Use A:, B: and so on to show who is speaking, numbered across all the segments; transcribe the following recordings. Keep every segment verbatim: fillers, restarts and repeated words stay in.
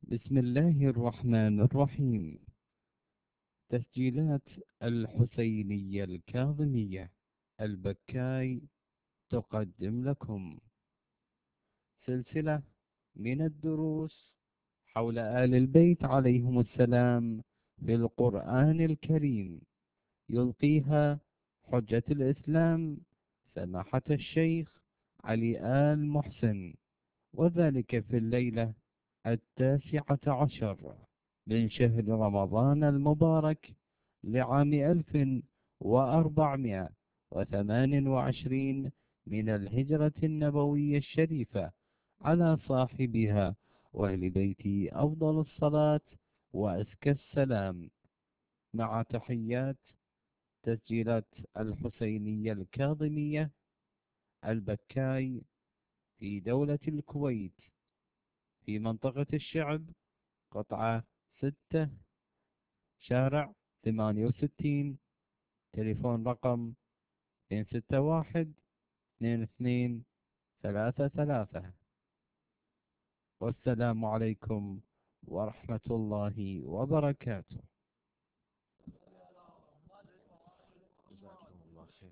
A: بسم الله الرحمن الرحيم. تسجيلات الحسينية الكاظمية البكاي تقدم لكم سلسلة من الدروس حول آل البيت عليهم السلام في القرآن الكريم، يلقيها حجة الإسلام سماحة الشيخ علي آل محسن، وذلك في الليلة التاسعة عشر من شهر رمضان المبارك لعام ألف وأربعمائة وثمان وعشرين من الهجرة النبوية الشريفة، على صاحبها وأهل بيته أفضل الصلاة وأزكى السلام، مع تحيات تسجيلات الحسينية الكاظمية البكاي في دولة الكويت، في منطقة الشعب، قطعة ستة، شارع ثمانية وستين، تليفون رقم اثنين ستة واحد اثنين اثنين ثلاثة ثلاثة. والسلام عليكم ورحمة الله وبركاته.
B: جزاكم الله خير.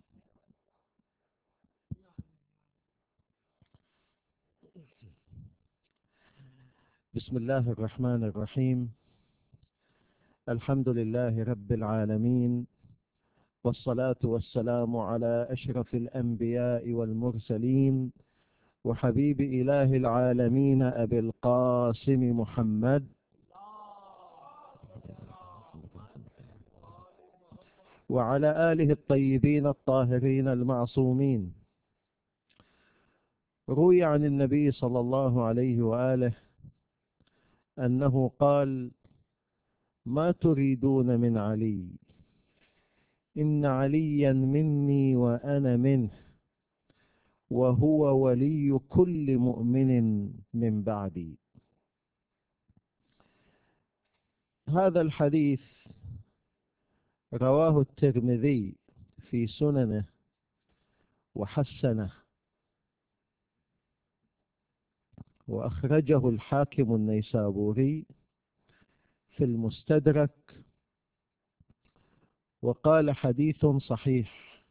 B: بسم الله الرحمن الرحيم. الحمد لله رب العالمين، والصلاة والسلام على أشرف الأنبياء والمرسلين، وحبيب إله العالمين أبي القاسم محمد وعلى آله الطيبين الطاهرين المعصومين. روي عن النبي صلى الله عليه وآله أنه قال: ما تريدون من علي؟ إن عليا مني وأنا منه، وهو ولي كل مؤمن من بعدي. هذا الحديث رواه الترمذي في سننه وحسنه، وأخرجه الحاكم النيسابوري في المستدرك، وقال حديث صحيح،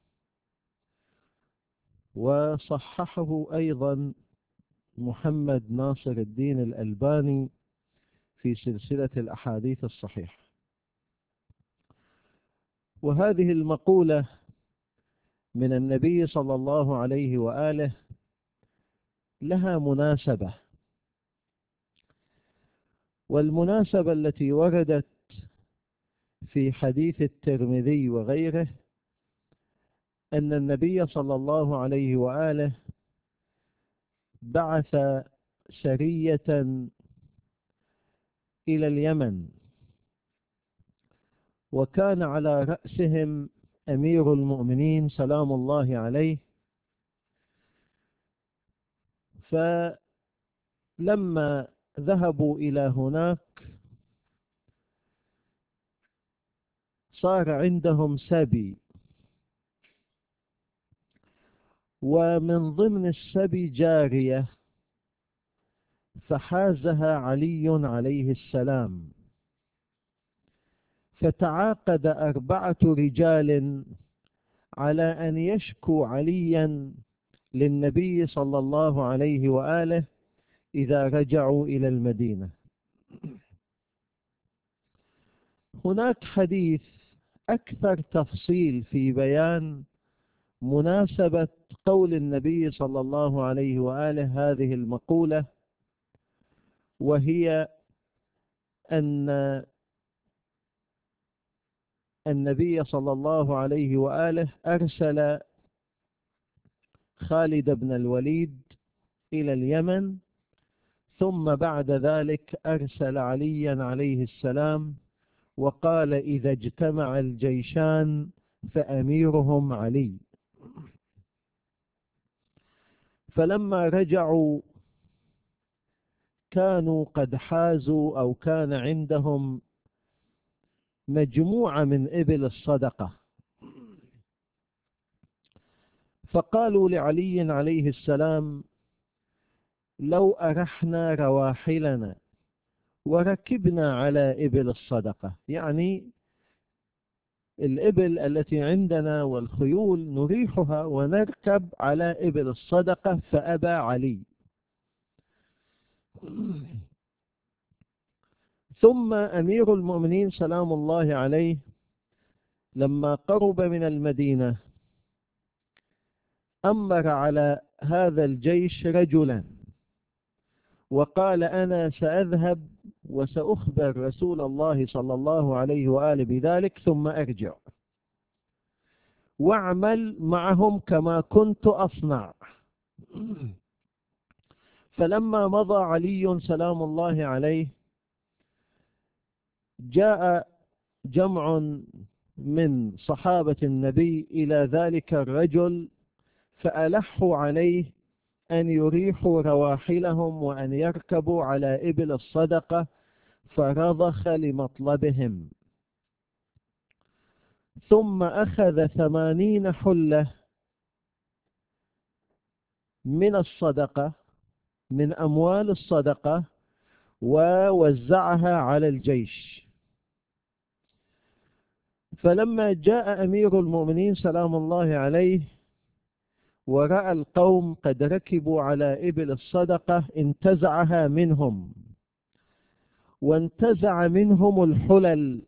B: وصححه أيضا محمد ناصر الدين الألباني في سلسلة الأحاديث الصحيحة. وهذه المقولة من النبي صلى الله عليه وآله لها مناسبة، والمناسبة التي وردت في حديث الترمذي وغيره أن النبي صلى الله عليه وآله بعث سرية إلى اليمن، وكان على رأسهم أمير المؤمنين سلام الله عليه. فلما ذهبوا إلى هناك صار عندهم سبي، ومن ضمن السبي جارية، فحازها علي عليه السلام، فتعاقد أربعة رجال على أن يشكوا عليا للنبي صلى الله عليه وآله إذا رجعوا إلى المدينة. هناك حديث أكثر تفصيل في بيان مناسبة قول النبي صلى الله عليه وآله هذه المقولة، وهي أن النبي صلى الله عليه وآله أرسل خالد بن الوليد إلى اليمن، ثم بعد ذلك أرسل عليا عليه السلام وقال: إذا اجتمع الجيشان فأميرهم علي. فلما رجعوا كانوا قد حازوا، أو كان عندهم مجموعة من إبل الصدقة، فقالوا لعلي عليه السلام: لو أرحنا رواحلنا وركبنا على إبل الصدقة، يعني الإبل التي عندنا والخيول نريحها ونركب على إبل الصدقة، فأبى علي. ثم أمير المؤمنين سلام الله عليه لما قرب من المدينة أمر على هذا الجيش رجلا وقال: أنا سأذهب وسأخبر رسول الله صلى الله عليه وآله بذلك ثم أرجع، واعمل معهم كما كنت أصنع. فلما مضى علي سلام الله عليه جاء جمع من صحابة النبي إلى ذلك الرجل فألحوا عليه أن يريحوا رواحلهم وأن يركبوا على إبل الصدقة، فرضخ لمطلبهم. ثم أخذ ثمانين حلة من الصدقة، من أموال الصدقة، ووزعها على الجيش. فلما جاء أمير المؤمنين سلام الله عليه ورأى القوم قد ركبوا على إبل الصدقة انتزعها منهم، وانتزع منهم الحلل،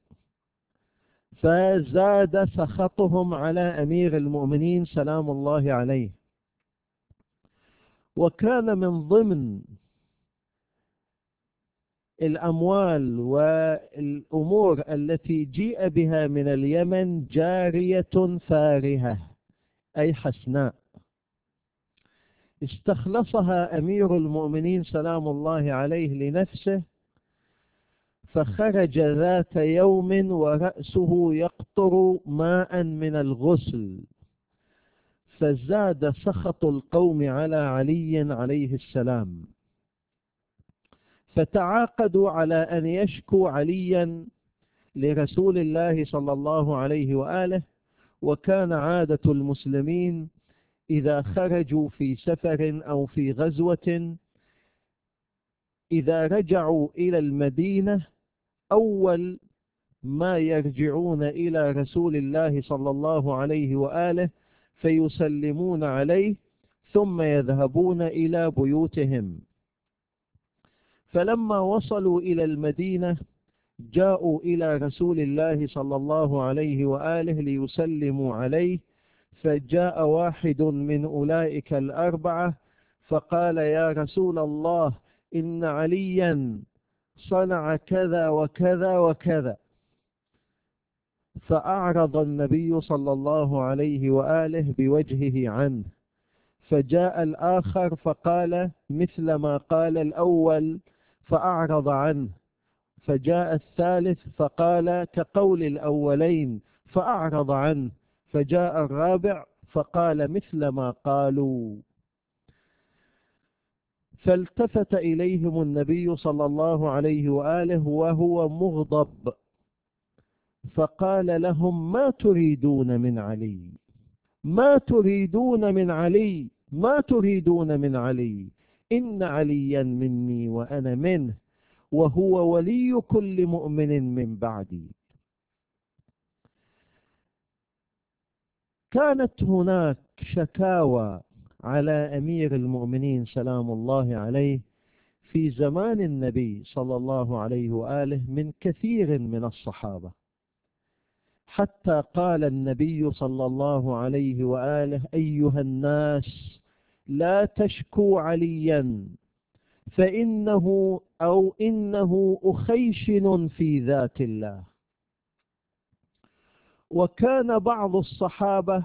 B: فزاد سخطهم على أمير المؤمنين سلام الله عليه. وكان من ضمن الأموال والأمور التي جيء بها من اليمن جارية فارهة أي حسناء، استخلصها أمير المؤمنين سلام الله عليه لنفسه، فخرج ذات يوم ورأسه يقطر ماء من الغسل، فزاد سخط القوم على علي عليه السلام، فتعاقدوا على أن يشكوا عليا لرسول الله صلى الله عليه وآله. وكان عادة المسلمين إذا خرجوا في سفر أو في غزوة إذا رجعوا إلى المدينة أول ما يرجعون إلى رسول الله صلى الله عليه وآله فيسلمون عليه ثم يذهبون إلى بيوتهم. فلما وصلوا إلى المدينة جاءوا إلى رسول الله صلى الله عليه وآله ليسلموا عليه، فجاء واحد من أولئك الأربعة فقال: يا رسول الله، إن عليا صنع كذا وكذا وكذا. فأعرض النبي صلى الله عليه وآله بوجهه عنه، فجاء الآخر فقال مثل ما قال الأول فأعرض عنه، فجاء الثالث فقال كقول الأولين فأعرض عنه، فجاء الرابع فقال مثل ما قالوا. فالتفت إليهم النبي صلى الله عليه وآله وهو مغضب، فقال لهم: ما تريدون من علي؟ ما تريدون من علي؟ ما تريدون من علي؟ إن عليا مني وأنا منه، وهو ولي كل مؤمن من بعدي. كانت هناك شكاوى على أمير المؤمنين سلام الله عليه في زمان النبي صلى الله عليه وآله من كثير من الصحابة، حتى قال النبي صلى الله عليه وآله: أيها الناس، لا تشكوا عليا فإنه أو إنه أخيشن في ذات الله. وكان بعض الصحابة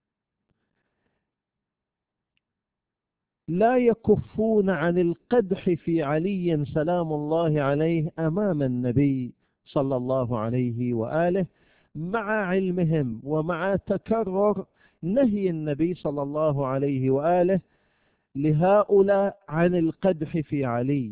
B: لا يكفون عن القدح في علي سلام الله عليه أمام النبي صلى الله عليه وآله، مع علمهم ومع تكرر نهي النبي صلى الله عليه وآله لهؤلاء عن القدح في علي.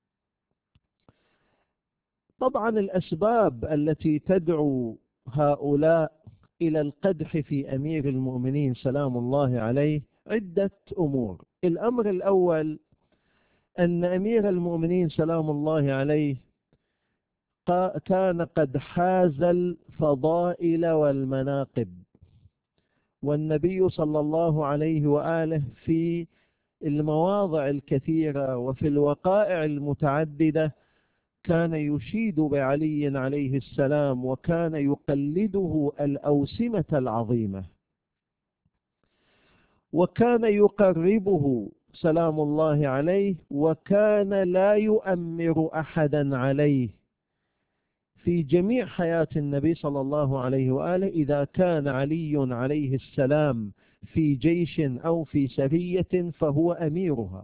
B: طبعا الأسباب التي تدعو هؤلاء إلى القدح في أمير المؤمنين سلام الله عليه عدة أمور. الأمر الأول أن أمير المؤمنين سلام الله عليه كان قد حاز الفضائل والمناقب، والنبي صلى الله عليه وآله في المواضع الكثيرة وفي الوقائع المتعددة كان يشيد بعلي عليه السلام، وكان يقلده الأوسمة العظيمة، وكان يقربه سلام الله عليه، وكان لا يؤمر أحدا عليه في جميع حياة النبي صلى الله عليه وآله. إذا كان علي عليه السلام في جيش أو في سرية فهو أميرها.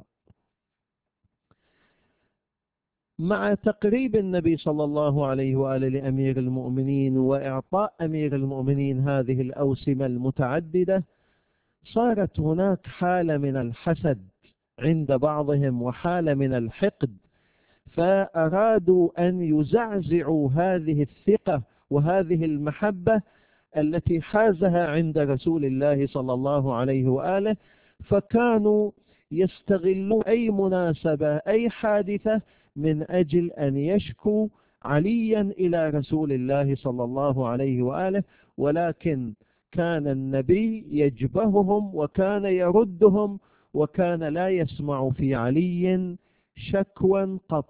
B: مع تقريب النبي صلى الله عليه وآله لأمير المؤمنين وإعطاء أمير المؤمنين هذه الأوسمة المتعددة، صارت هناك حالة من الحسد عند بعضهم وحالة من الحقد، فأرادوا أن يزعزعوا هذه الثقة وهذه المحبة التي حازها عند رسول الله صلى الله عليه وآله، فكانوا يستغلون أي مناسبة أي حادثة من أجل أن يشكوا عليا إلى رسول الله صلى الله عليه وآله، ولكن كان النبي يجبههم وكان يردهم، وكان لا يسمع في علي شكوى قط.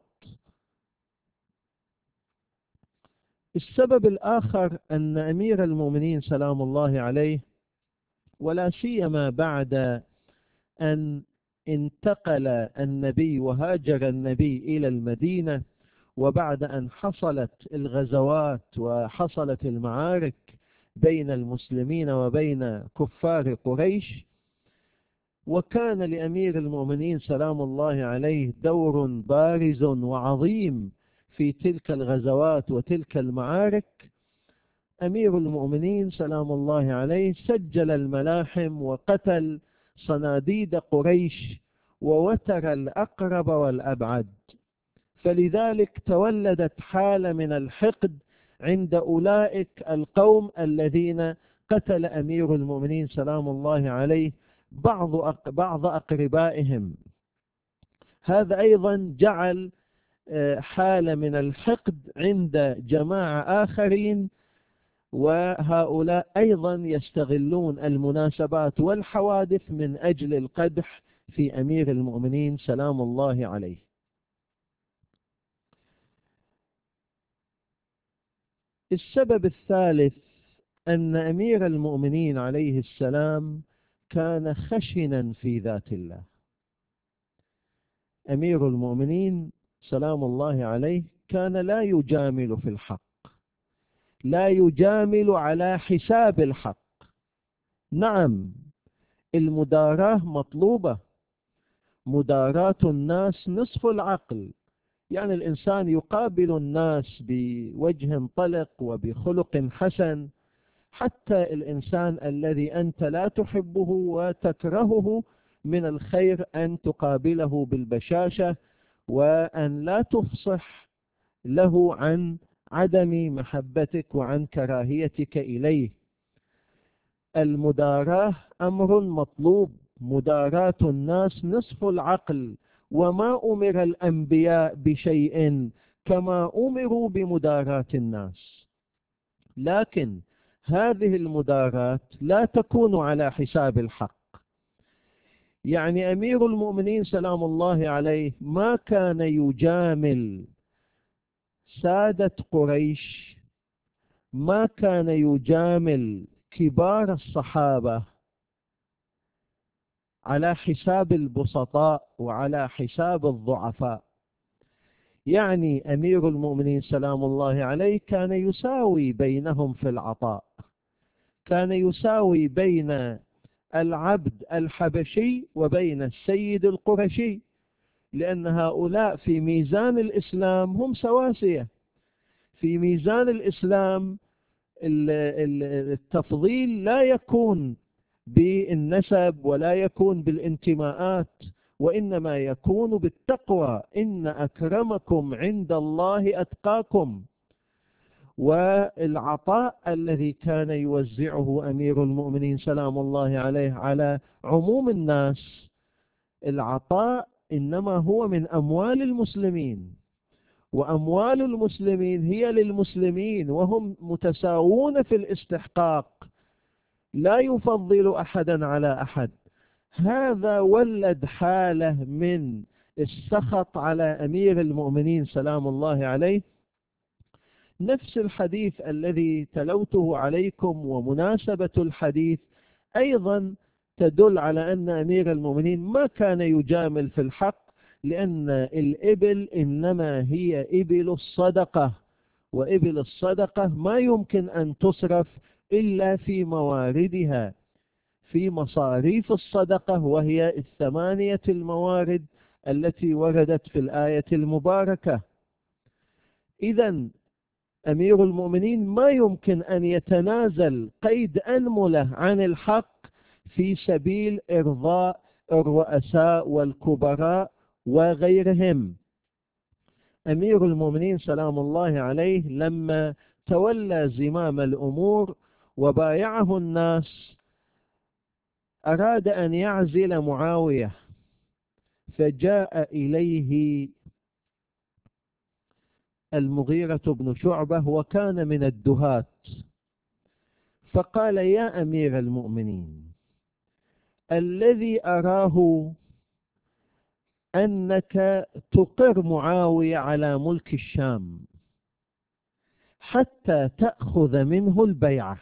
B: السبب الآخر أن أمير المؤمنين سلام الله عليه، ولا سيما بعد أن انتقل النبي وهاجر النبي إلى المدينة، وبعد أن حصلت الغزوات وحصلت المعارك بين المسلمين وبين كفار قريش، وكان لأمير المؤمنين سلام الله عليه دور بارز وعظيم في تلك الغزوات وتلك المعارك. أمير المؤمنين سلام الله عليه سجل الملاحم وقتل صناديد قريش ووتر الأقرب والأبعد، فلذلك تولدت حالة من الحقد عند أولئك القوم الذين قتل أمير المؤمنين سلام الله عليه بعض بعض أقربائهم. هذا أيضا جعل حالة من الحقد عند جماعة آخرين، وهؤلاء أيضا يستغلون المناسبات والحوادث من أجل القدح في أمير المؤمنين سلام الله عليه. السبب الثالث أن أمير المؤمنين عليه السلام كان خشنا في ذات الله. أمير المؤمنين سلام الله عليه كان لا يجامل في الحق، لا يجامل على حساب الحق. نعم، المداراة مطلوبة، مداراة الناس نصف العقل، يعني الإنسان يقابل الناس بوجه طلق وبخلق حسن، حتى الإنسان الذي أنت لا تحبه وتكرهه من الخير أن تقابله بالبشاشة، وأن لا تفصح له عن عدم محبتك وعن كراهيتك إليه. المداراة أمر مطلوب، مداراة الناس نصف العقل، وما أمر الأنبياء بشيء كما أمروا بمداراة الناس، لكن هذه المداراة لا تكون على حساب الحق. يعني أمير المؤمنين سلام الله عليه ما كان يجامل سادة قريش، ما كان يجامل كبار الصحابة على حساب البسطاء وعلى حساب الضعفاء. يعني أمير المؤمنين سلام الله عليه كان يساوي بينهم في العطاء، كان يساوي بين العبد الحبشي وبين السيد القرشي، لأن هؤلاء في ميزان الإسلام هم سواسية. في ميزان الإسلام التفضيل لا يكون بالنسب ولا يكون بالانتماءات، وإنما يكون بالتقوى. إن أكرمكم عند الله أتقاكم. والعطاء الذي كان يوزعه أمير المؤمنين سلام الله عليه على عموم الناس، العطاء إنما هو من أموال المسلمين، وأموال المسلمين هي للمسلمين وهم متساوون في الاستحقاق، لا يفضل أحدا على أحد. هذا ولد حالة من السخط على أمير المؤمنين سلام الله عليه. نفس الحديث الذي تلوته عليكم ومناسبة الحديث أيضا تدل على أن أمير المؤمنين ما كان يجامل في الحق، لأن الإبل إنما هي إبل الصدقة، وإبل الصدقة ما يمكن أن تصرف إلا في مواردها، في مصاريف الصدقة، وهي الثمانية الموارد التي وردت في الآية المباركة. إذن أمير المؤمنين ما يمكن أن يتنازل قيد أنملة عن الحق في سبيل إرضاء الرؤساء والكبراء وغيرهم. أمير المؤمنين سلام الله عليه لما تولى زمام الأمور وبايعه الناس أراد أن يعزل معاوية، فجاء إليه المغيرة بن شعبة وكان من الدهاة، فقال: يا أمير المؤمنين، الذي أراه أنك تقر معاوية على ملك الشام حتى تأخذ منه البيعة،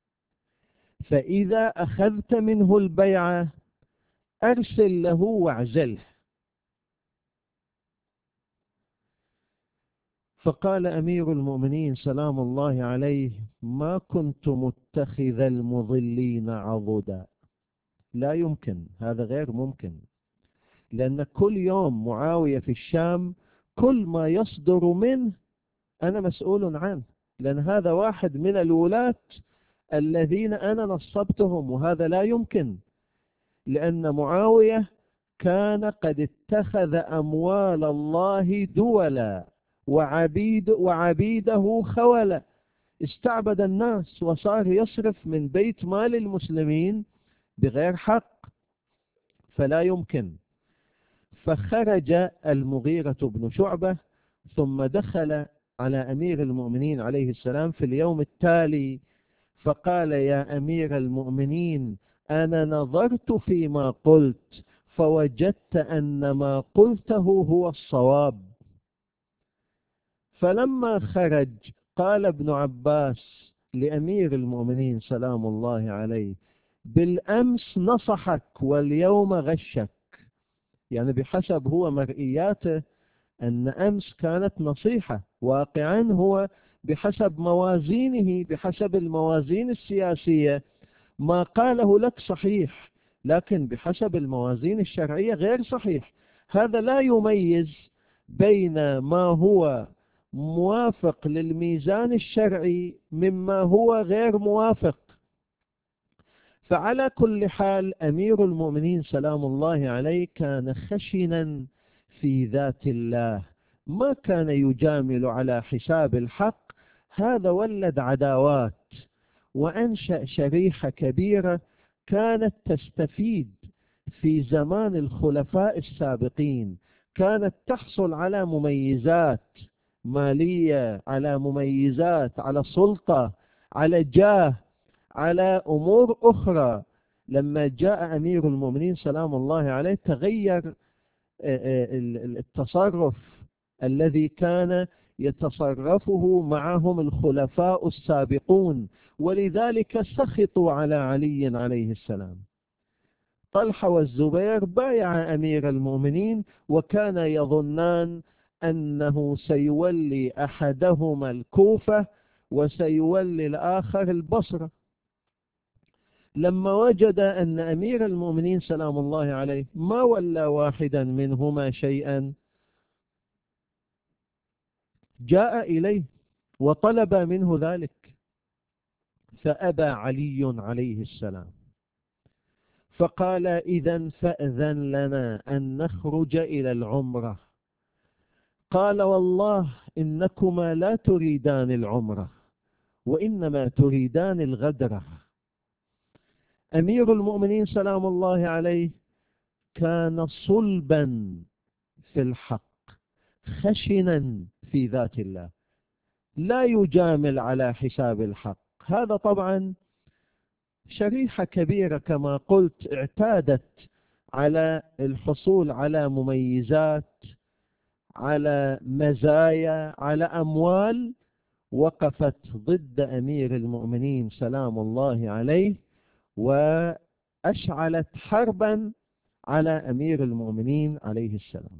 B: فإذا أخذت منه البيعة أرسل له واعزله. فقال أمير المؤمنين سلام الله عليه: ما كنت متخذ المضلين عضدا. لا يمكن، هذا غير ممكن، لأن كل يوم معاوية في الشام كل ما يصدر منه أنا مسؤول عنه، لأن هذا واحد من الولاة الذين أنا نصبتهم، وهذا لا يمكن، لأن معاوية كان قد اتخذ أموال الله دولا وعبيد وعبيده خولا، استعبد الناس وصار يصرف من بيت مال المسلمين بغير حق، فلا يمكن. فخرج المغيرة بن شعبة ثم دخل على أمير المؤمنين عليه السلام في اليوم التالي فقال: يا أمير المؤمنين، أنا نظرت فيما قلت فوجدت أن ما قلته هو الصواب. فلما خرج قال ابن عباس لأمير المؤمنين سلام الله عليه: بالأمس نصحك واليوم غشك، يعني بحسب هو مرئياته أن أمس كانت نصيحة، واقعا هو بحسب موازينه، بحسب الموازين السياسية ما قاله لك صحيح، لكن بحسب الموازين الشرعية غير صحيح. هذا لا يميز بين ما هو موافق للميزان الشرعي مما هو غير موافق. فعلى كل حال أمير المؤمنين سلام الله عليه كان خشنا في ذات الله، ما كان يجامل على حساب الحق. هذا ولد عداوات وأنشأ شريحة كبيرة كانت تستفيد في زمان الخلفاء السابقين، كانت تحصل على مميزات مالية، على مميزات، على سلطة، على جاه، على أمور أخرى. لما جاء أمير المؤمنين سلام الله عليه تغير التصرف الذي كان يتصرفه معهم الخلفاء السابقون، ولذلك سخطوا على علي عليه السلام. طلحة والزبير بايع أمير المؤمنين وكان يظنان أنه سيولي أحدهما الكوفة وسيولي الآخر البصرة. لما وجد أن أمير المؤمنين سلام الله عليه ما ولى واحدا منهما شيئا جاء إليه وطلب منه ذلك، فأبى علي عليه السلام، فقال: إذن فأذن لنا أن نخرج إلى العمرة. قال: والله إنكما لا تريدان العمرة وإنما تريدان الغدرة. أمير المؤمنين سلام الله عليه كان صلبا في الحق، خشنا في ذات الله، لا يجامل على حساب الحق. هذا طبعا شريحة كبيرة كما قلت اعتادت على الحصول على مميزات، على مزايا، على أموال، وقفت ضد أمير المؤمنين سلام الله عليه، وأشعلت حربا على أمير المؤمنين عليه السلام.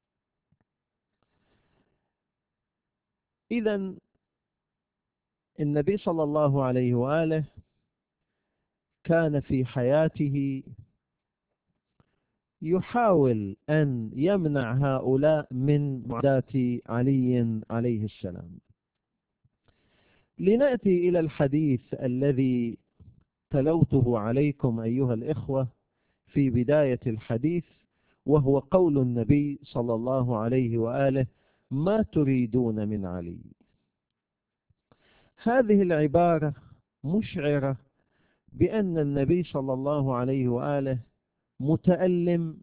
B: إذن النبي صلى الله عليه وآله كان في حياته يحاول أن يمنع هؤلاء من معاداة علي عليه السلام. لنأتي إلى الحديث الذي تلوته عليكم أيها الإخوة في بداية الحديث، وهو قول النبي صلى الله عليه وآله: ما تريدون من علي. هذه العبارة مشعرة بأن النبي صلى الله عليه وآله متألم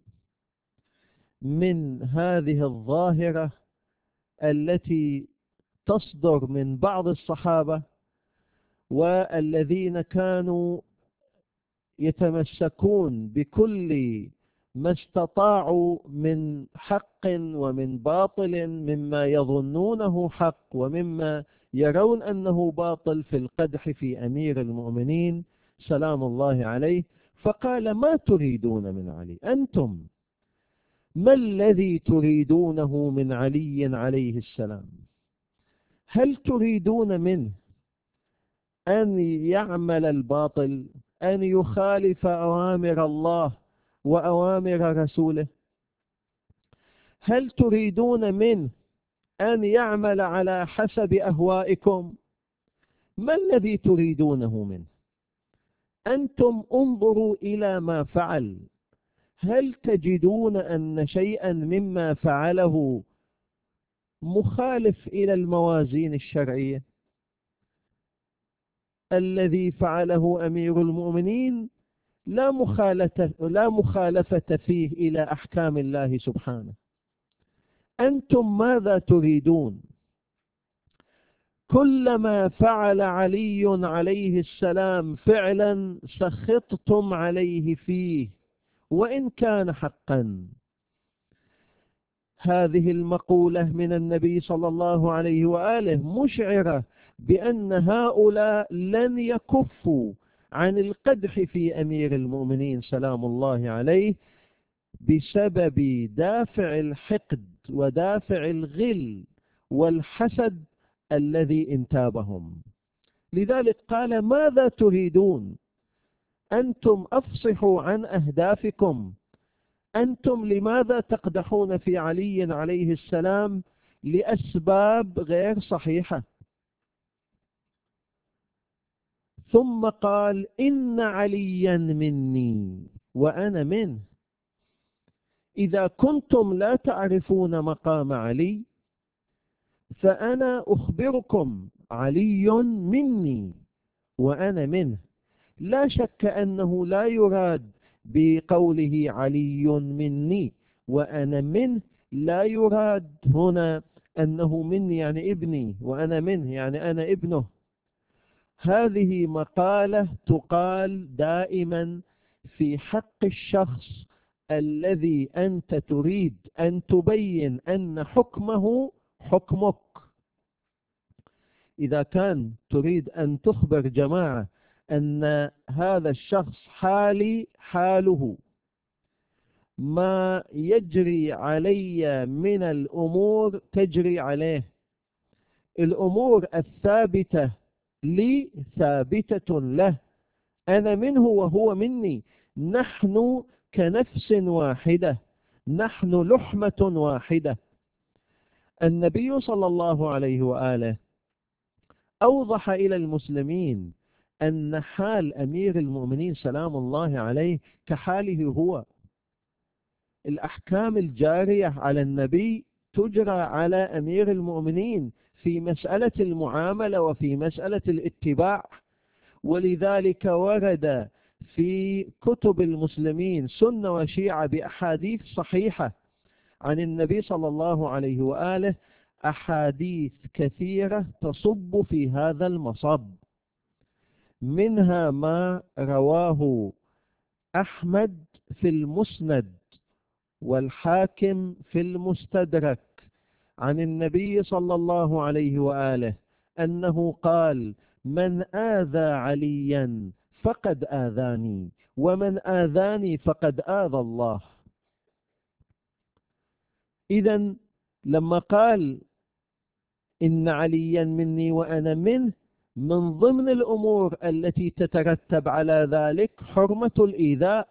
B: من هذه الظاهرة التي تصدر من بعض الصحابة، والذين كانوا يتمسكون بكل ما استطاعوا من حق ومن باطل، مما يظنونه حق ومما يرون أنه باطل، في القدح في أمير المؤمنين سلام الله عليه. فقال: ما تريدون من علي؟ أنتم ما الذي تريدونه من علي عليه السلام؟ هل تريدون منه أن يعمل الباطل، أن يخالف أوامر الله وأوامر رسوله؟ هل تريدون منه أن يعمل على حسب أهوائكم؟ ما الذي تريدونه منه؟ أنتم انظروا إلى ما فعل، هل تجدون أن شيئا مما فعله مخالف إلى الموازين الشرعية؟ الذي فعله أمير المؤمنين لا مخالفة, لا مخالفة فيه إلى أحكام الله سبحانه. أنتم ماذا تريدون؟ كلما فعل علي عليه السلام فعلا سخطتم عليه فيه وإن كان حقا. هذه المقولة من النبي صلى الله عليه وآله مشعرة بأن هؤلاء لن يكفوا عن القدح في أمير المؤمنين سلام الله عليه بسبب دافع الحقد ودافع الغل والحسد الذي انتابهم. لذلك قال: ماذا تريدون؟ أنتم أفصحوا عن أهدافكم. أنتم لماذا تقدحون في علي عليه السلام لأسباب غير صحيحة؟ ثم قال: إن عليا مني وأنا منه. إذا كنتم لا تعرفون مقام علي فأنا أخبركم: علي مني وأنا منه. لا شك أنه لا يراد بقوله علي مني وأنا منه، لا يراد هنا أنه مني يعني ابني، وأنا منه يعني أنا ابنه. هذه مقالة تقال دائما في حق الشخص الذي أنت تريد أن تبين أن حكمه حكمك. إذا كان تريد أن تخبر جماعة أن هذا الشخص حالي حاله، ما يجري علي من الأمور تجري عليه، الأمور الثابتة لي ثابتة له، أنا منه وهو مني، نحن كنفس واحدة، نحن لحمة واحدة. النبي صلى الله عليه وآله أوضح إلى المسلمين أن حال أمير المؤمنين سلام الله عليه كحاله هو. الأحكام الجارية على النبي تجرى على أمير المؤمنين في مسألة المعاملة وفي مسألة الاتباع. ولذلك ورد في كتب المسلمين سنة وشيعة بأحاديث صحيحة عن النبي صلى الله عليه وآله أحاديث كثيرة تصب في هذا المصب، منها ما رواه أحمد في المسند والحاكم في المستدرك عن النبي صلى الله عليه وآله أنه قال: من آذى عليا فقد آذاني، ومن آذاني فقد آذى الله. إذن لما قال إن عليا مني وأنا منه، من ضمن الأمور التي تترتب على ذلك حرمة الإيذاء،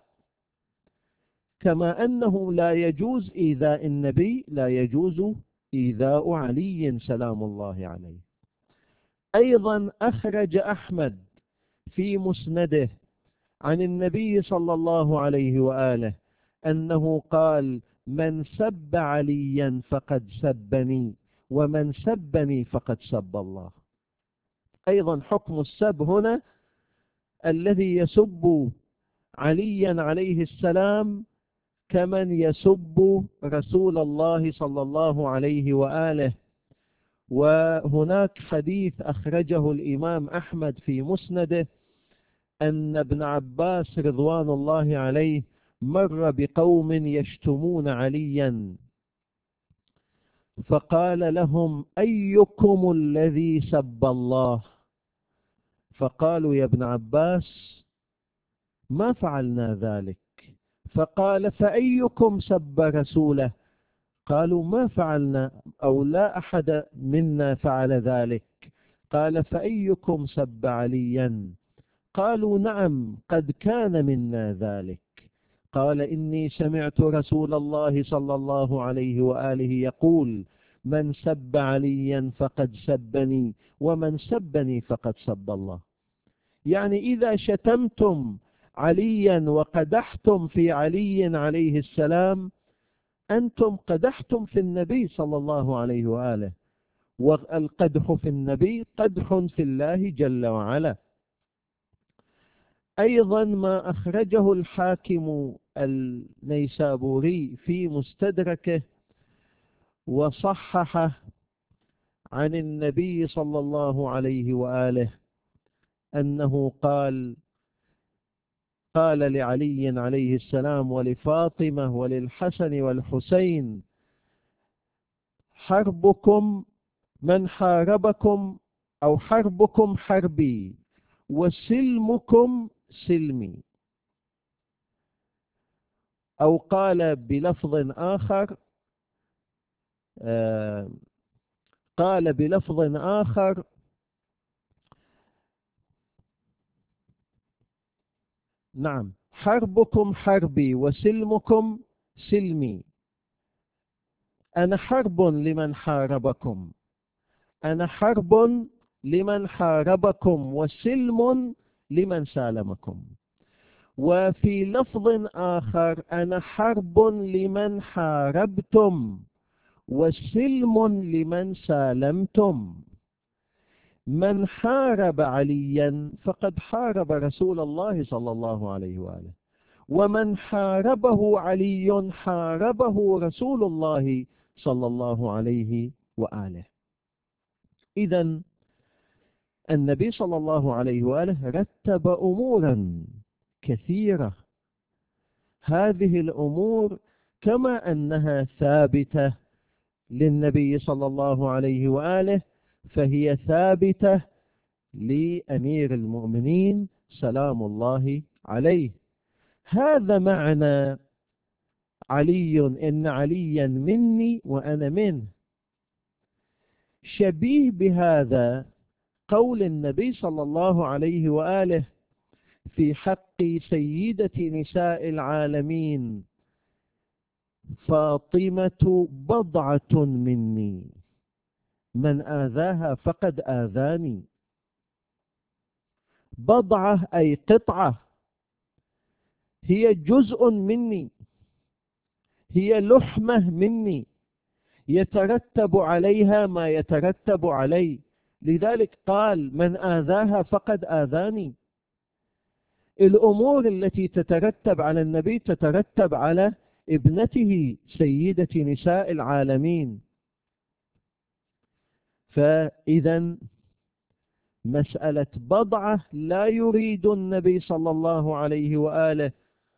B: كما أنه لا يجوز إيذاء النبي لا يجوز إيذاء علي سلام الله عليه. أيضا أخرج أحمد في مسنده عن النبي صلى الله عليه وآله أنه قال: من سب عليا فقد سبني، ومن سبني فقد سب الله. أيضا حكم السب هنا الذي يسب عليا عليه السلام كمن يسب رسول الله صلى الله عليه وآله. وهناك حديث أخرجه الإمام أحمد في مسنده أن ابن عباس رضوان الله عليه مر بقوم يشتمون عليا، فقال لهم: أيكم الذي سب الله؟ فقالوا: يا ابن عباس ما فعلنا ذلك. فقال: فأيكم سب رسوله؟ قالوا: ما فعلنا، أو لا أحد منا فعل ذلك. قال: فأيكم سب عليا؟ قالوا: نعم قد كان منا ذلك. قال: إني سمعت رسول الله صلى الله عليه وآله يقول: من سب عليا فقد سبني، ومن سبني فقد سب الله. يعني إذا شتمتم عليا وقدحتم في علي عليه السلام، أنتم قدحتم في النبي صلى الله عليه وآله، والقدح في النبي قدح في الله جل وعلا. أيضا ما أخرجه الحاكم النيسابوري في مستدركه وصححه عن النبي صلى الله عليه وآله أنه قال: قال لعلي عليه السلام ولفاطمة وللحسن والحسين: حربكم من حاربكم، أو حربكم حربي، وسلمكم سلمي. أو قال بلفظ آخر آه قال بلفظ آخر: نعم، حربكم حربي وسلمكم سلمي. أنا حرب لمن حاربكم، أنا حرب لمن حاربكم، وسلم لمن سالمكم. وفي لفظ آخر: أنا حرب لمن حاربتم، وسلم لمن سالمتم. من حارب عليا فقد حارب رسول الله صلى الله عليه وآله، ومن حاربه علي حاربه رسول الله صلى الله عليه وآله. إذن النبي صلى الله عليه وآله رتب أمورا كثيرة، هذه الأمور كما أنها ثابتة للنبي صلى الله عليه وآله فهي ثابتة لأمير المؤمنين سلام الله عليه. هذا معنى علي إن عليا مني وأنا منه. شبيه بهذا قول النبي صلى الله عليه وآله في حق سيدة نساء العالمين: فاطمة بضعة مني، من آذاها فقد آذاني. بضعة أي قطعة، هي جزء مني، هي لحمة مني، يترتب عليها ما يترتب علي. لذلك قال: من آذاها فقد آذاني. الأمور التي تترتب على النبي تترتب على ابنته سيدة نساء العالمين. فإذا مسألة بضعة لا يريد النبي صلى الله عليه وآله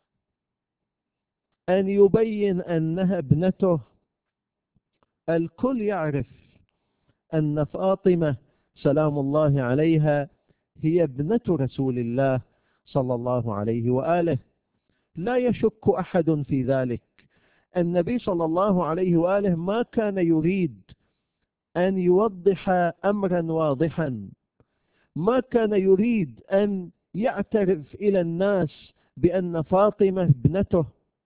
B: أن يبين أنها ابنته. الكل يعرف أن فاطمة سلام الله عليها هي ابنة رسول الله صلى الله عليه وآله، لا يشك أحد في ذلك. النبي صلى الله عليه وآله ما كان يريد أن يوضح أمرا واضحا، ما كان يريد أن يعترف إلى الناس بأن فاطمة ابنته،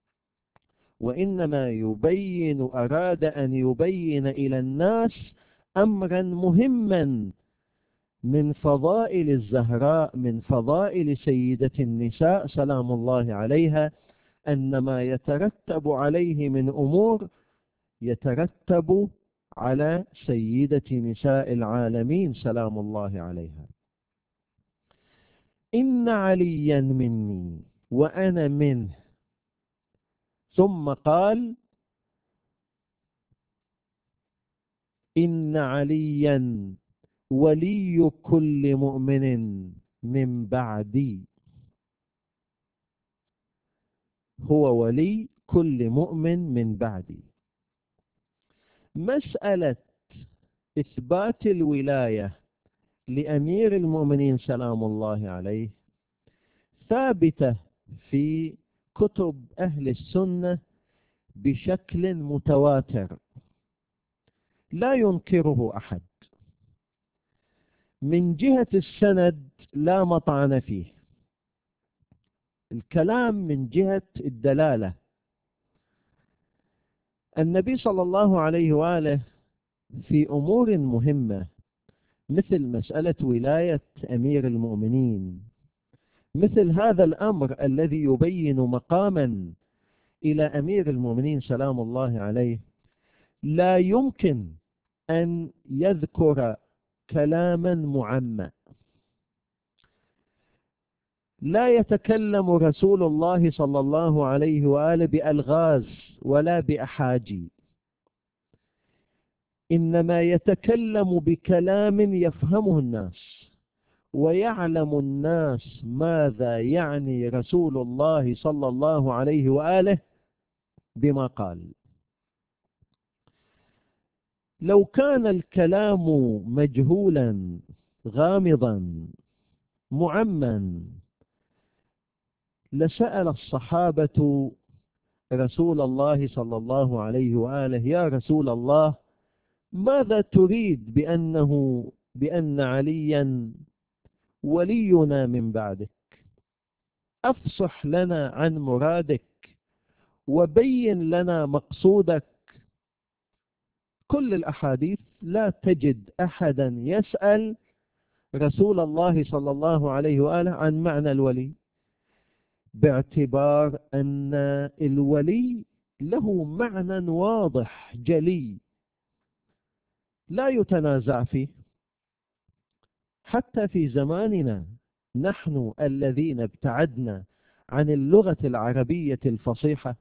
B: وإنما يبين أراد أن يبين إلى الناس أمرا مهما من فضائل الزهراء، من فضائل سيدة النساء سلام الله عليها، أن ما يترتب عليه من أمور يترتب على سيدة نساء العالمين سلام الله عليها. إن عليا مني وأنا منه. ثم قال إن عليا ولي كل مؤمن من بعدي، هو ولي كل مؤمن من بعدي. مسألة إثبات الولاية لأمير المؤمنين سلام الله عليه ثابتة في كتب أهل السنة بشكل متواتر لا ينكره أحد. من جهة السند لا مطعن فيه، الكلام من جهة الدلالة. النبي صلى الله عليه وآله في أمور مهمة مثل مسألة ولاية أمير المؤمنين، مثل هذا الأمر الذي يبين مقاما إلى أمير المؤمنين سلام الله عليه، لا يمكن أن يذكر كلاما معمى. لا يتكلم رسول الله صلى الله عليه وآله بألغاز ولا بأحاجي، إنما يتكلم بكلام يفهمه الناس ويعلم الناس ماذا يعني رسول الله صلى الله عليه وآله بما قال. لو كان الكلام مجهولا غامضا معما لسأل الصحابة رسول الله صلى الله عليه وآله يا رسول الله ماذا تريد بأنه بأن عليا ولينا من بعدك؟ أفصح لنا عن مرادك وبين لنا مقصودك. كل الأحاديث لا تجد أحدا يسأل رسول الله صلى الله عليه وآله عن معنى الولي، باعتبار أن الولي له معنى واضح جلي لا يتنازع فيه. حتى في زماننا نحن الذين ابتعدنا عن اللغة العربية الفصيحة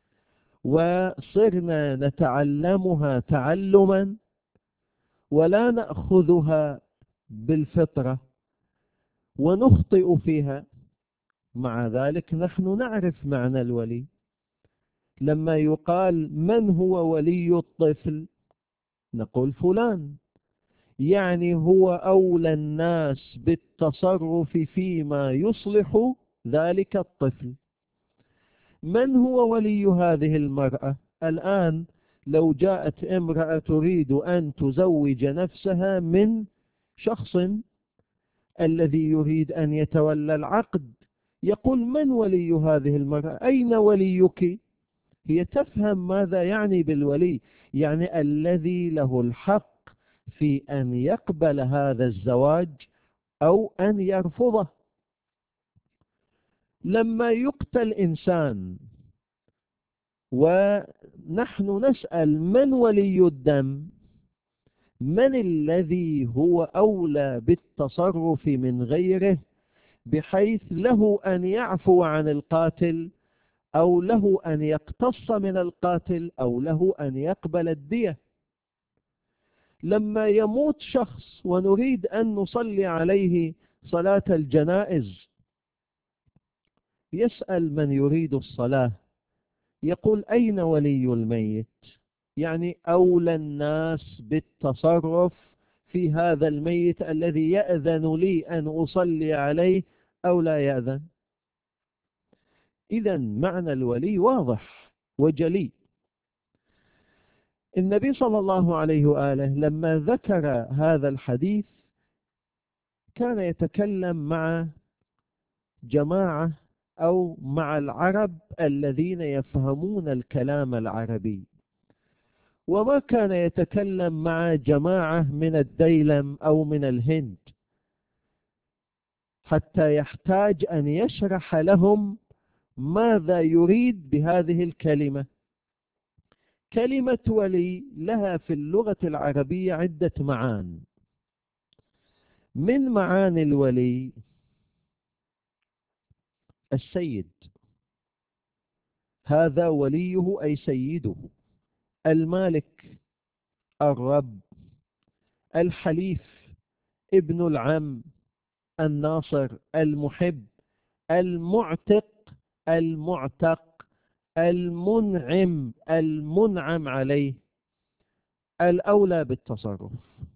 B: وصرنا نتعلمها تعلما ولا نأخذها بالفطرة ونخطئ فيها، مع ذلك نحن نعرف معنى الولي. لما يقال من هو ولي الطفل نقول فلان، يعني هو أولى الناس بالتصرف فيما يصلح ذلك الطفل. من هو ولي هذه المرأة؟ الآن لو جاءت امرأة تريد أن تزوج نفسها من شخص الذي يريد أن يتولى العقد، يقول من ولي هذه المرأة؟ أين وليك؟ هي تفهم ماذا يعني بالولي، يعني الذي له الحق في أن يقبل هذا الزواج أو أن يرفضه. لما يقتل إنسان ونحن نسأل من ولي الدم، من الذي هو أولى بالتصرف من غيره بحيث له أن يعفو عن القاتل أو له أن يقتص من القاتل أو له أن يقبل الدية؟ لما يموت شخص ونريد أن نصلي عليه صلاة الجنائز، يسأل من يريد الصلاة، يقول أين ولي الميت؟ يعني أولى الناس بالتصرف في هذا الميت الذي يأذن لي أن أصلي عليه أو لا يأذن. إذن معنى الولي واضح وجلي. النبي صلى الله عليه وآله لما ذكر هذا الحديث كان يتكلم مع جماعة أو مع العرب الذين يفهمون الكلام العربي، وما كان يتكلم مع جماعة من الديلم أو من الهند حتى يحتاج أن يشرح لهم ماذا يريد بهذه الكلمة. كلمة ولي لها في اللغة العربية عدة معان. من معاني الولي السيد، هذا وليه أي سيده. المالك الرب، الحليف ابن العم، الناصر المحب، المعتق المعتق، المنعم المنعم عليه، الأولى بالتصرف.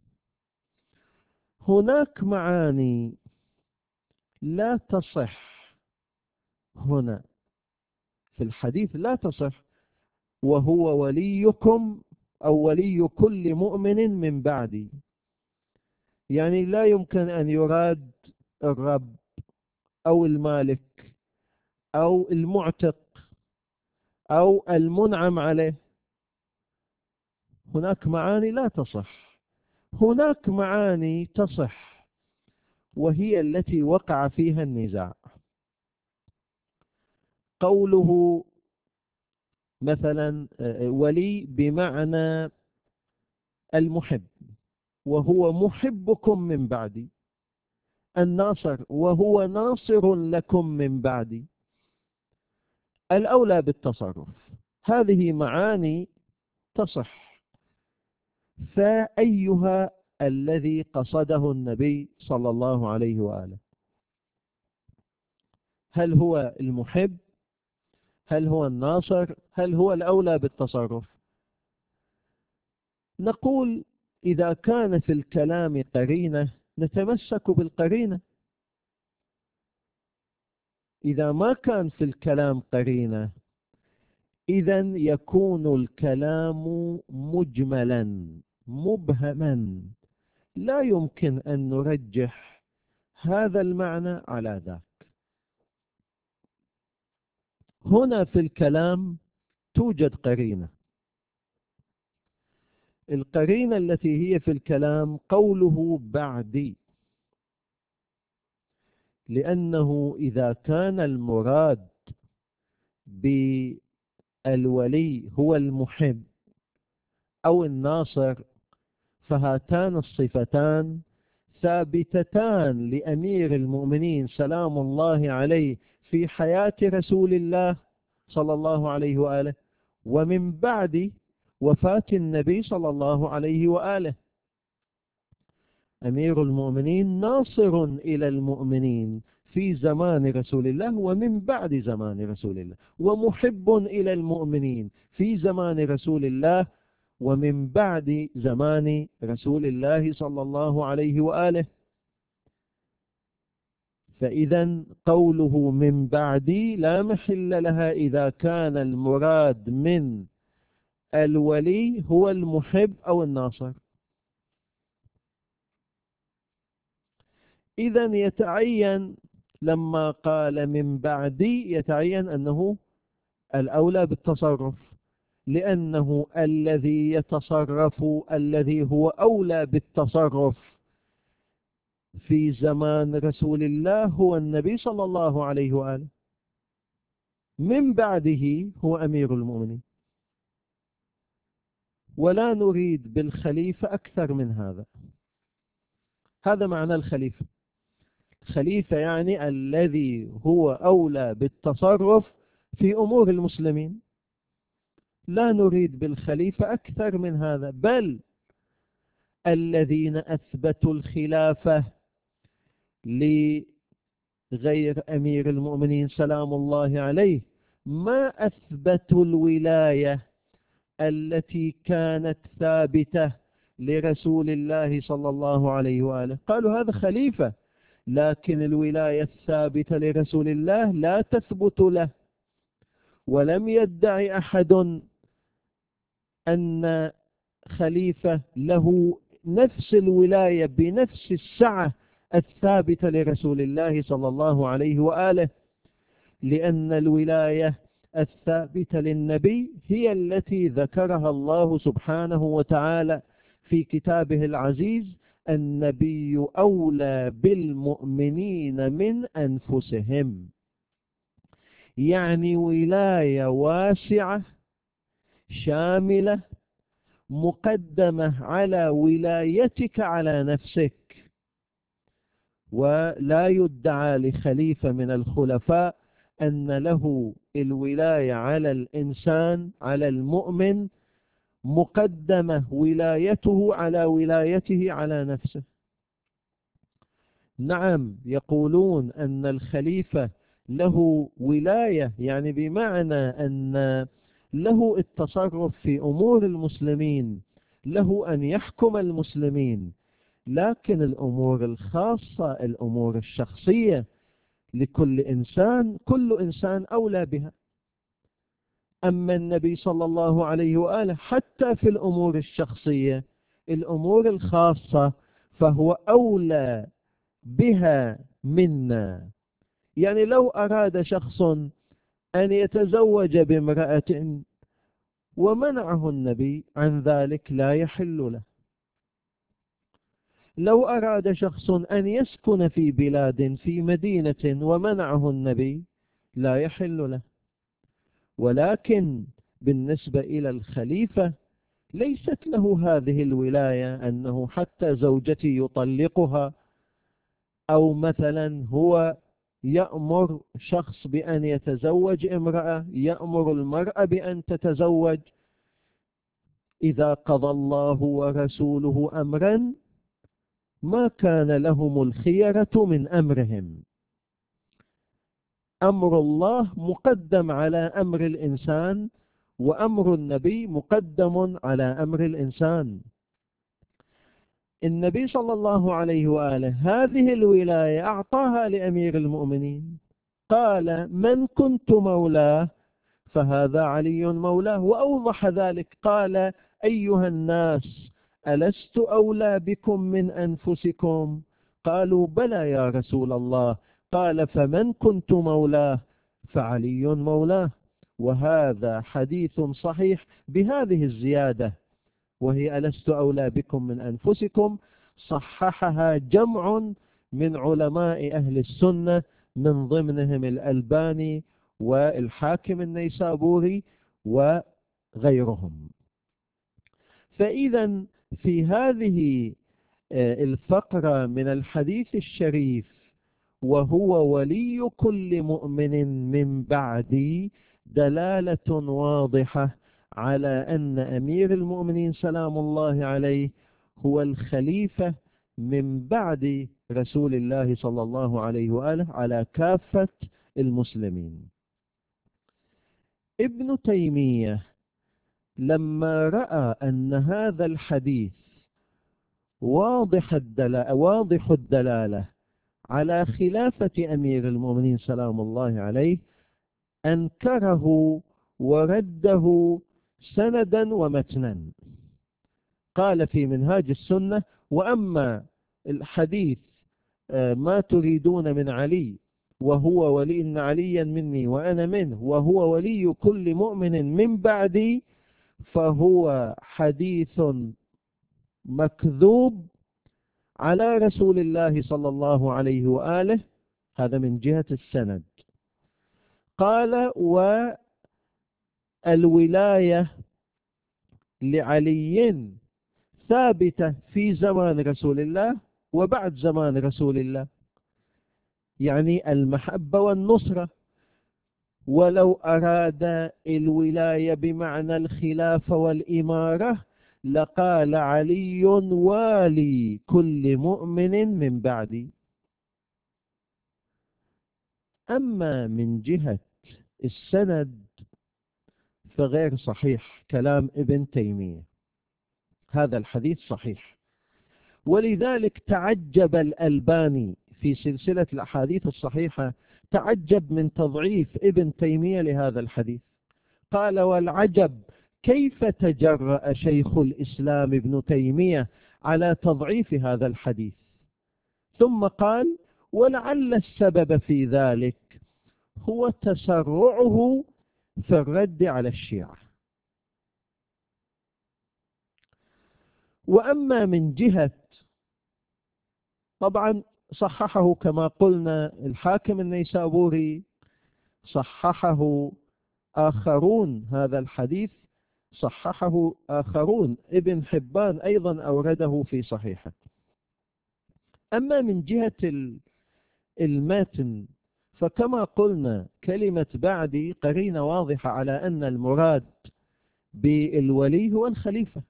B: هناك معاني لا تصح هنا في الحديث، لا تصح، وهو وليكم أو ولي كل مؤمن من بعدي. يعني لا يمكن أن يراد الرب أو المالك أو المعتق أو المنعم عليه. هناك معاني لا تصح. هناك معاني تصح، وهي التي وقع فيها النزاع. قوله مثلا ولي بمعنى المحب، وهو محبكم من بعدي. الناصر، وهو ناصر لكم من بعدي. الأولى بالتصرف. هذه معاني تصح، فأيها الذي قصده النبي صلى الله عليه وآله؟ هل هو المحب؟ هل هو الناصر؟ هل هو الأولى بالتصرف؟ نقول إذا كان في الكلام قرينة نتمسك بالقرينة. إذا ما كان في الكلام قرينة إذن يكون الكلام مجملا مبهما، لا يمكن أن نرجح هذا المعنى على ذاك. هنا في الكلام توجد قرينة. القرينة التي هي في الكلام قوله بعدي، لأنه إذا كان المراد بالولي هو المحب أو الناصر، فهاتان الصفتان ثابتتان لأمير المؤمنين سلام الله عليه في حياة رسول الله صلى الله عليه وآله، ومن بعد وفاة النبي صلى الله عليه وآله. أمير المؤمنين ناصر إلى المؤمنين في زمان رسول الله ومن بعد زمان رسول الله، ومحب إلى المؤمنين في زمان رسول الله ومن بعد زمان رسول الله صلى الله عليه وآله. فإذا قوله من بعدي لا محل لها إذا كان المراد من الولي هو المحب أو الناصر. إذا يتعين لما قال من بعدي يتعين أنه الأولى بالتصرف، لأنه الذي يتصرف الذي هو أولى بالتصرف في زمان رسول الله هو النبي صلى الله عليه وآله، من بعده هو أمير المؤمنين. ولا نريد بالخليفة أكثر من هذا. هذا معنى الخليفة. خليفة يعني الذي هو أولى بالتصرف في أمور المسلمين. لا نريد بالخليفة أكثر من هذا، بل الذين أثبتوا الخلافة لغير أمير المؤمنين سلام الله عليه ما أثبتوا الولاية التي كانت ثابتة لرسول الله صلى الله عليه وآله. قالوا هذا خليفة، لكن الولاية الثابتة لرسول الله لا تثبت له، ولم يدعي أحد أن خليفة له نفس الولاية بنفس السعة الثابتة لرسول الله صلى الله عليه وآله، لأن الولاية الثابتة للنبي هي التي ذكرها الله سبحانه وتعالى في كتابه العزيز: النبي أولى بالمؤمنين من أنفسهم. يعني ولاية واسعة شاملة مقدمة على ولايتك على نفسك. ولا يدعى لخليفة من الخلفاء أن له الولاية على الإنسان على المؤمن مقدمة ولايته على ولايته على نفسه. نعم، يقولون أن الخليفة له ولاية، يعني بمعنى أن له التصرف في أمور المسلمين، له أن يحكم المسلمين، لكن الأمور الخاصة الأمور الشخصية لكل إنسان كل إنسان أولى بها. أما النبي صلى الله عليه وآله حتى في الأمور الشخصية الأمور الخاصة فهو أولى بها منا. يعني لو أراد شخص أن يتزوج بامرأة ومنعه النبي عن ذلك لا يحل له. لو أراد شخص أن يسكن في بلاد في مدينة ومنعه النبي لا يحل له. ولكن بالنسبة إلى الخليفة ليست له هذه الولاية، أنه حتى زوجتي يطلقها، أو مثلا هو يأمر شخص بأن يتزوج امرأة، يأمر المرأة بأن تتزوج. إذا قضى الله ورسوله أمرا ما كان لهم الخيرة من أمرهم. أمر الله مقدم على أمر الإنسان، وأمر النبي مقدم على أمر الإنسان. النبي صلى الله عليه وآله هذه الولاية أعطاها لأمير المؤمنين، قال: من كنت مولاه فهذا علي مولاه. وأوضح ذلك قال: أيها الناس ألست أولى بكم من أنفسكم؟ قالوا: بلى يا رسول الله. قال: فمن كنت مولاه فعلي مولاه. وهذا حديث صحيح بهذه الزيادة، وهي ألست أولى بكم من أنفسكم، صححها جمع من علماء أهل السنة من ضمنهم الألباني والحاكم النيسابوري وغيرهم. فإذا في هذه الفقرة من الحديث الشريف: وهو ولي كل مؤمن من بعدي، دلالة واضحة على أن أمير المؤمنين سلام الله عليه هو الخليفة من بعد رسول الله صلى الله عليه وآله على كافة المسلمين. ابن تيمية لما رأى أن هذا الحديث واضح الدلالة, واضح الدلالة على خلافة أمير المؤمنين سلام الله عليه أنكره ورده سندا ومتنا. قال في منهاج السنة: وأما الحديث ما تريدون من علي وهو ولي إن عليا مني وأنا منه وهو ولي كل مؤمن من بعدي، فهو حديث مكذوب على رسول الله صلى الله عليه وآله. هذا من جهة السند. قال: والولاية لعلي ثابتة في زمان رسول الله وبعد زمان رسول الله، يعني المحبة والنصرة. ولو أراد الولاية بمعنى الخلافة والإمارة لقال علي والي كل مؤمن من بعدي. أما من جهة السند فغير صحيح كلام ابن تيمية، هذا الحديث صحيح، ولذلك تعجب الألباني في سلسلة الأحاديث الصحيحة، تعجب من تضعيف ابن تيمية لهذا الحديث. قال: والعجب كيف تجرأ شيخ الإسلام ابن تيمية على تضعيف هذا الحديث. ثم قال: ولعل السبب في ذلك هو تسرعه في الرد على الشيعة. وأما من جهة، طبعا صححه كما قلنا الحاكم النيسابوري، صححه آخرون، هذا الحديث صححه آخرون، ابن حبان أيضا أورده في صحيحه. أما من جهة المتن فكما قلنا كلمة بعدي قرينة واضحة على أن المراد بالولي هو الخليفة،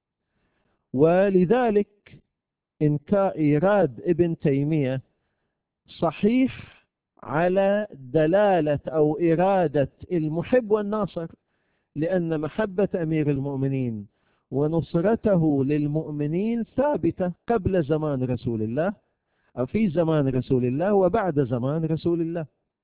B: ولذلك إن كان إيراد ابن تيمية صحيح على دلالة أو إرادة المحب والناصر، لأن محبة أمير المؤمنين ونصرته للمؤمنين ثابتة قبل زمان رسول الله، أو في زمان رسول الله وبعد زمان رسول الله.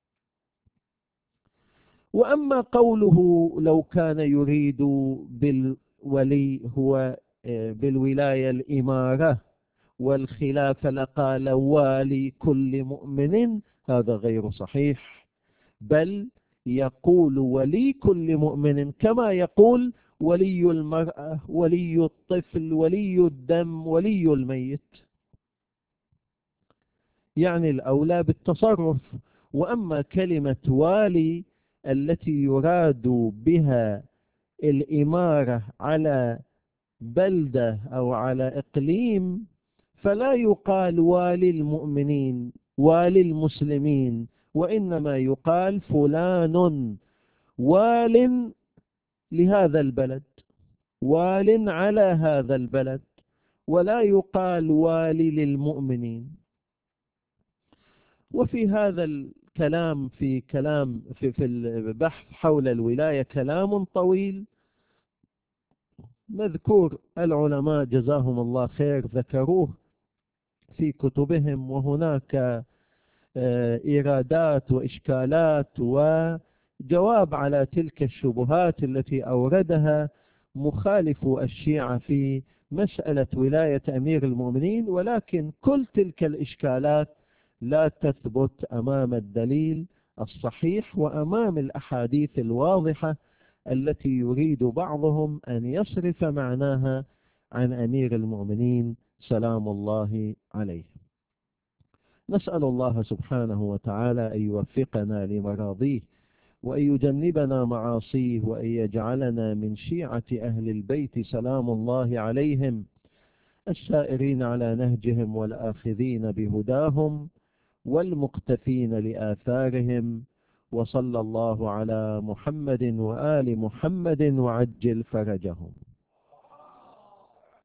B: وأما قوله لو كان يريد بالولي هو بالولاية الإمارة والخلافة لقال والي كل مؤمن، هذا غير صحيح، بل يقول ولي كل مؤمن كما يقول ولي المرأة، ولي الطفل، ولي الدم، ولي الميت، يعني الأولى بالتصرف. وأما كلمة والي التي يراد بها الإمارة على بلدة أو على إقليم فلا يقال والي المؤمنين والي المسلمين، وإنما يقال فلان وال لهذا البلد، وال على هذا البلد، ولا يقال والي للمؤمنين. وفي هذا الكلام في كلام في, في البحث حول الولاية كلام طويل مذكور، العلماء جزاهم الله خير ذكروه في كتبهم، وهناك إيرادات وإشكالات وجواب على تلك الشبهات التي أوردها مخالف الشيعة في مسألة ولاية أمير المؤمنين. ولكن كل تلك الإشكالات لا تثبت أمام الدليل الصحيح وأمام الأحاديث الواضحة التي يريد بعضهم أن يصرف معناها عن أمير المؤمنين سلام الله عليه. نسأل الله سبحانه وتعالى أن يوفقنا لمراضيه، وأن يجنبنا معاصيه، وأن يجعلنا من شيعة أهل البيت سلام الله عليهم، السائرين على نهجهم والآخذين بهداهم والمقتفين لآثارهم. وصلى الله على محمد وآل محمد وعجل فرجهم.